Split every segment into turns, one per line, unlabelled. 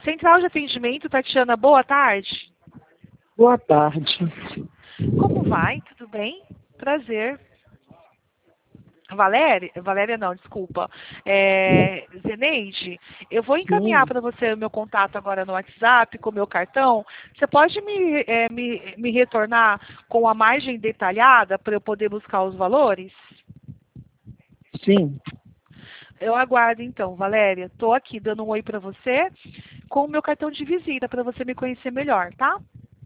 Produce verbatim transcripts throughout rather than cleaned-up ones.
Central de Atendimento, Tatiana, boa tarde.
Boa tarde.
Como vai? Tudo bem? Prazer. Valéria? Valéria não, desculpa. É, Zeneide, eu vou encaminhar
Sim,
para você o meu contato agora no WhatsApp com o meu cartão. Você pode me, é, me, me retornar com a margem detalhada para eu poder buscar os valores?
sim.
Eu aguardo então, Valéria. Estou aqui dando um oi para você com o meu cartão de visita para você me conhecer melhor, tá?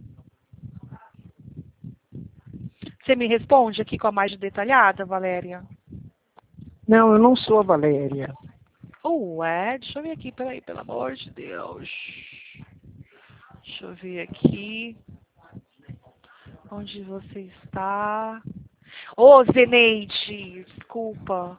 Você me responde aqui com a margem detalhada, Valéria?
Não, eu não sou a Valéria.
Ué, deixa eu ver aqui, peraí, pelo amor de Deus. Deixa eu ver aqui. Onde você está? Ô, Zeneide, desculpa.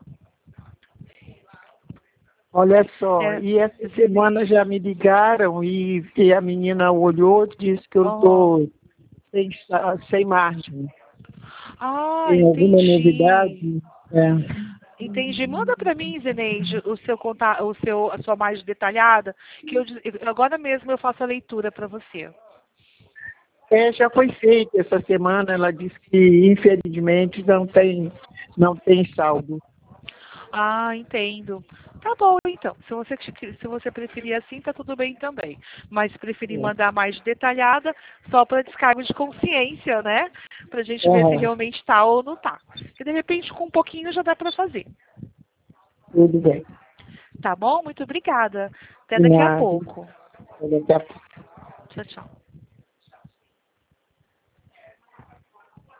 Olha só,
É,
e essa semana
Zeneide.
já me ligaram e, e a menina olhou e disse que eu
Aham.
estou sem, sa- sem margem.
Ah,
Tem alguma
entendi.
novidade? É.
Entendi. Manda para mim, Zeneide, o seu conta, o seu, a sua margem detalhada, que eu, agora mesmo eu faço a leitura para você.
É, já foi feito essa semana. Ela disse que infelizmente não tem, não tem saldo.
Ah, entendo. Tá bom, então. Se você, se você preferir assim, tá tudo bem também. Mas se preferir
É.
mandar mais detalhada, só para descargo de consciência, né? Pra gente ver se
Aham,
realmente tá ou não tá. E de repente, com um pouquinho já dá para fazer.
tudo bem.
Tá bom? Muito obrigada. Até
De
daqui a
nada.
pouco.
Daqui a pouco.
Tchau, tchau.